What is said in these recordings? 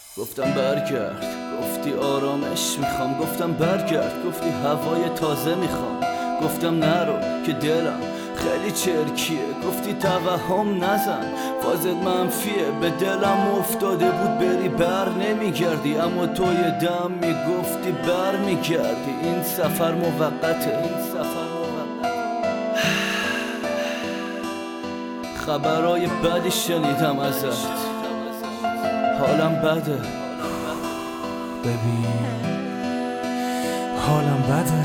گفتم برگرد، گفتی آرامش میخوام. گفتم برگرد، گفتی هوای تازه میخوام. گفتم نرو که دلم خیلی چرکیه. گفتی توهم نزن، فازت منفیه. به دلم افتاده بود بری بر نمیگردی، اما تو یه دم میگفتی بر میگردی. این سفر موقته، این سفر موقته. خبرای بدی شنیدم ازت، حالم بده. ببین حالم بده.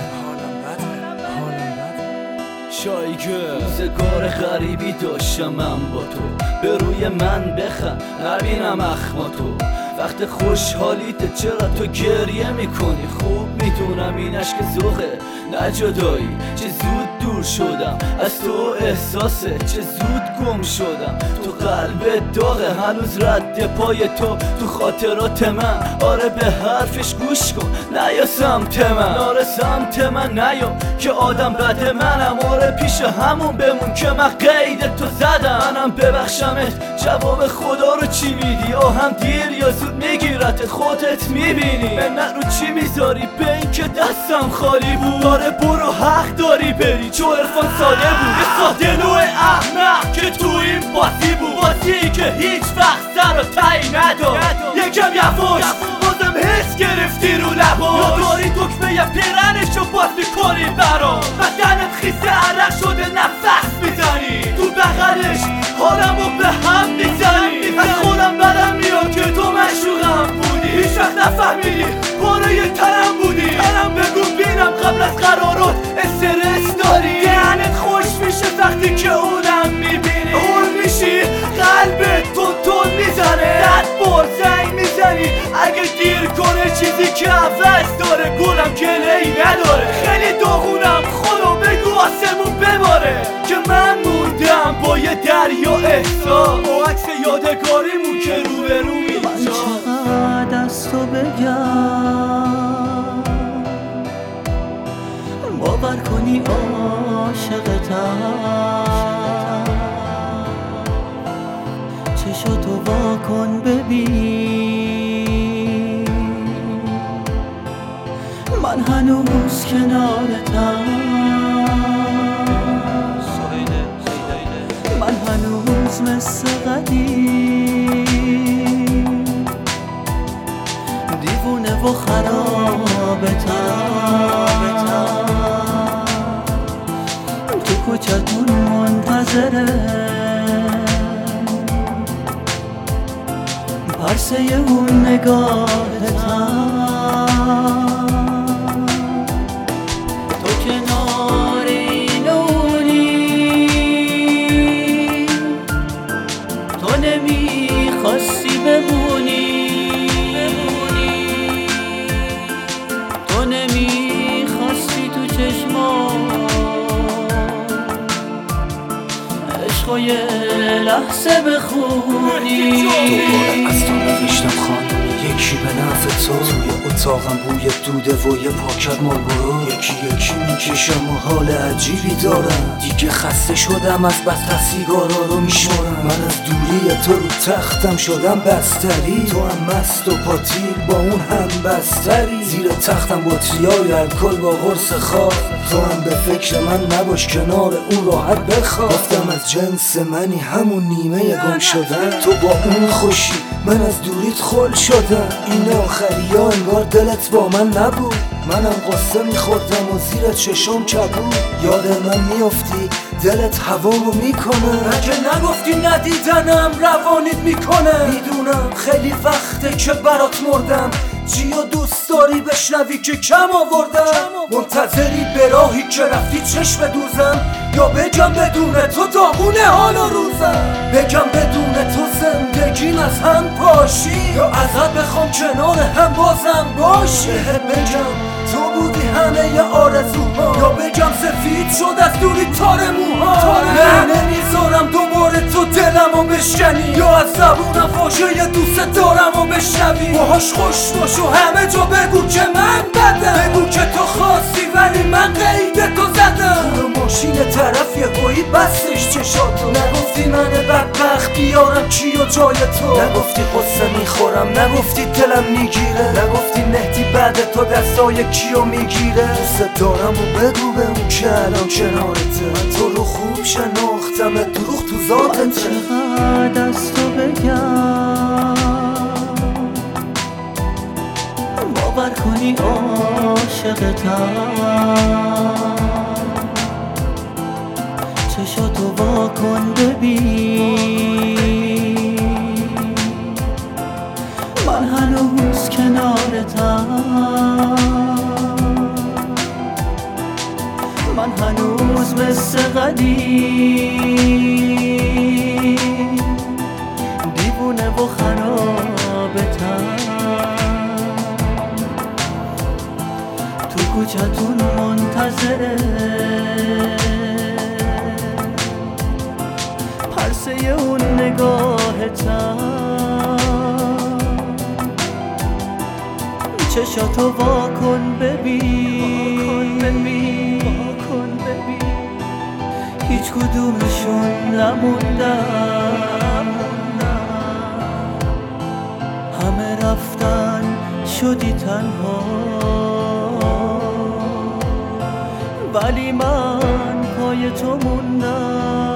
شایگه روزگار غریبی داشتم من با تو. به روی من بخند نبینم اخماتو. وقت خوشحالیت چرا تو گریه میکنی؟ خوب میدونم این عشق ذوقه نه جدایی. چه زود دور شدم از تو احساسه، چه زود گم شدم تو قلب داغه. هنوز رد پای تو خاطرات من. آره به حرفش گوش کن، نیا سمت من. آره سمت من نیا که آدم بده منم. آره پیش همون بمون که من قید تو زدم. منم ببخشمت، جواب خدا رو چی میدی؟ آهم دیر یا زود میگیرتت، خودت میبینی. من رو چی میذاری به این که دستم خالی بود؟ آره برو حق داری بری، چو عرفان ساده بود. یه ساده نوع احمق که تو این بازی بود، بازی که هیچ وقت سر و تی نداد. یکم یواش بازم حس گرفتی رو لباش. یا داری دکمه پیرنشو باز میکنی برام. بدنت خیسه عرق شده نفس میزنی تو بغلش، حالمو به هم میزنی. از خودم بدم میاد که تو مشوقم بودی. هیچ وقت نفهمیدی پاره تنم بودی. منم بگو بینم قبل از قرارات استرس داری؟ دهنت خوش میشه وقتی که اونم میبینی. اون میشی قلبت تون میزنه، دست بار زنگ میزنی اگه گیر کنه چیزی که عوض داره. گلم گله‌ای نداره، خیلی داغونم، خدا بگو آسمون بباره که من موندم با یه دریا احساس. با عکس یادگاریمون که روبرو من اینجا. چقدر از تو بگم باور کنی عاشقتم. چشاتو وا کن ببین من هنوز کنارتم. من هنوز مثل قدیم دیوونه و خرابتم. تو کوچتون منتظره پرسه اون نگاهتم. تو کنار اینونی، تو نمیخواستی بمونی. تو نمیخواستی تو چشمام عشقو یه لحظه بخونی. دوباره از تو نوشتم خانم یکی به نفع تو. توی اتاقم بوی دوده و یه پاکت مارلبورو. یکی میکشم و حال عجیبی دارم. دیگه خسته شدم از بس سیگارا رو میشمارم. من از دوری تو رو تختم شدم بستری. تو هم مست و پاتیل با اون هم بستری. زیر تختم بطریای الکل با قرص خواب. تو هم به فکر من نباش کنار اون راحت بخواب. گفتم از جنس منی همون نیمه گم شدن. تو با اون خوشی من از دوریت خل شدم. این آخری ها انگار دلت با من نبود. منم قصه میخوردم و زیر چشم کبود. یاد من میافتی دلت هوامو میکنه. مگه نگفتی ندیدنم روانیت میکنه؟ میدونم خیلی وقته که برات مردم. چیو دوست داری بشنوی که کم آوردم؟ منتظری به راهی که رفتی چشم دوزم، یا بگم بدون تو داغونه حال و روزم؟ بگم بدون تو زندگیم از هم پاشی، یا ازت بخوام کنار هم بازم باشی؟ بگم تو بودی همه آرزوها، یا بگم سفید شد از دوری تار موها؟ نه نمیذارم دوباره تو دلمو بشکنی، یا از زبونم واژه دوست دارمو بشنوی. باهاش خوش باش و همه جا بگو که من بدم، بگو که تو خواستی ولی من قید تو زدم. تو ماشین طرف یه گویی بسته نگذاشت چشاتو، نگفتی من بدبخت بیارم کیو جای تو، نگفتی قصه میخورم، نگفتی دلم میگیره، نگفتی مهدی بعد تو دستای کیو میگیره. دوست دارم و بگو به اون که الان کنارته، من تو رو خوب شناختم، دروغ تو ذاتته. چقدر از تو بگم باور کنی عاشقتم، چشاتو وا کن ببین من هنوز کنارتم، من هنوز مثل قدیم دیوونه و خرابتم، تو کوچتون منتظره پرسه اون نگاهتم، چشاتو وا کن ببین هیچ کدومشون نموندن، همه رفتن شدی تنها، ولی من پای تو موندم.